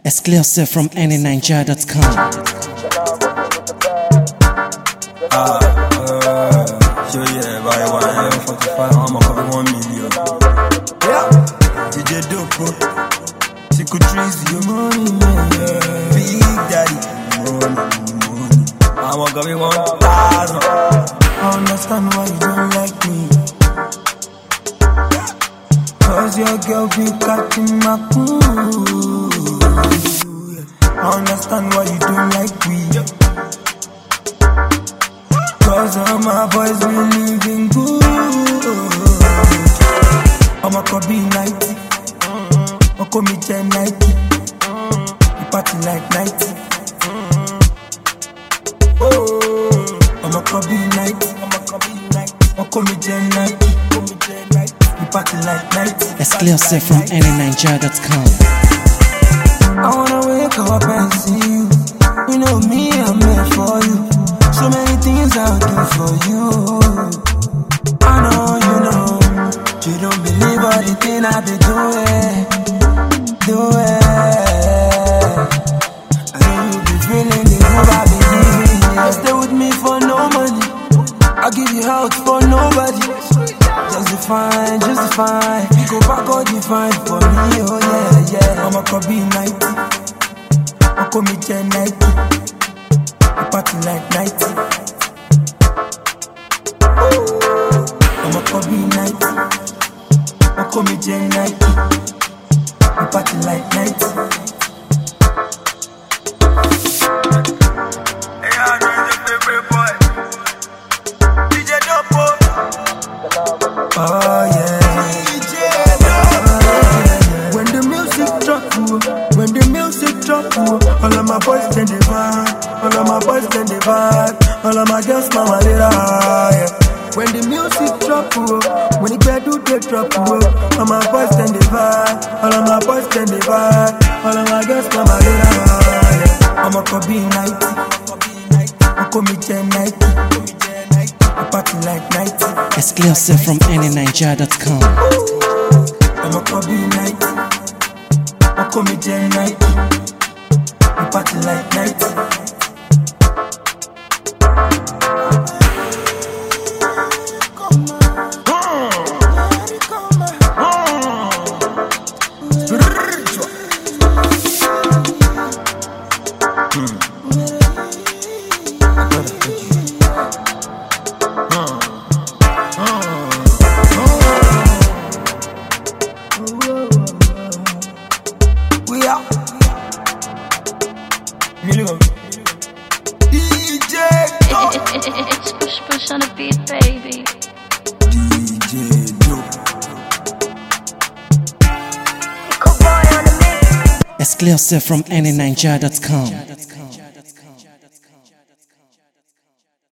Exclusive from anyninja.com. Sure, yeah, by 145, I'm a couple 1 million. Yeah, DJ Dopo, Chico Trees, your money, yeah. Big Daddy, money. I'm a couple 1,000. I understand why you don't like me. Cause your girl be catching my cool. I understand why you don't like me. Cause all my boys be living good. I'm a Kobe 90. I'm Kobe 1090. You party like 90. I'm a Kobe 90. I'm Kobe 1090. You party like 90. Exclusive from anyninja.com. I wanna wake up and see you. You know me, I'm here for you. So many things I'll do for you. I know you know. You don't believe all the things I be doing. I know you be feeling the good I be giving. You stay with me for no money. I give you health for nobody. Justify. You go back all you find for me, oh yeah. I'm a Kobe 90. I'm Kobe 1090. You party like 90. I'm a Kobe 90. I'm Kobe 1090. You party like 90. Hey, I know your favorite boy. DJ Dopo. Oh yeah. When the music drop, all of my boys then they vibe, all of my boys then they vibe, all of my girls mama they yeah. When the music drop, when the pedal they drop, all of my boys then they vibe, all of my boys then they vibe, all of my girls mama they yeah. I'm a Kobe 90, I'm Kobe 1090, I party like 90. Exclusive from anyninja.com. I'm a Kobe 90, I'm Kobe 1090, I party like 90. DJ It's push on the beat, baby. DJ Dope. Exclusive from anyninja.com.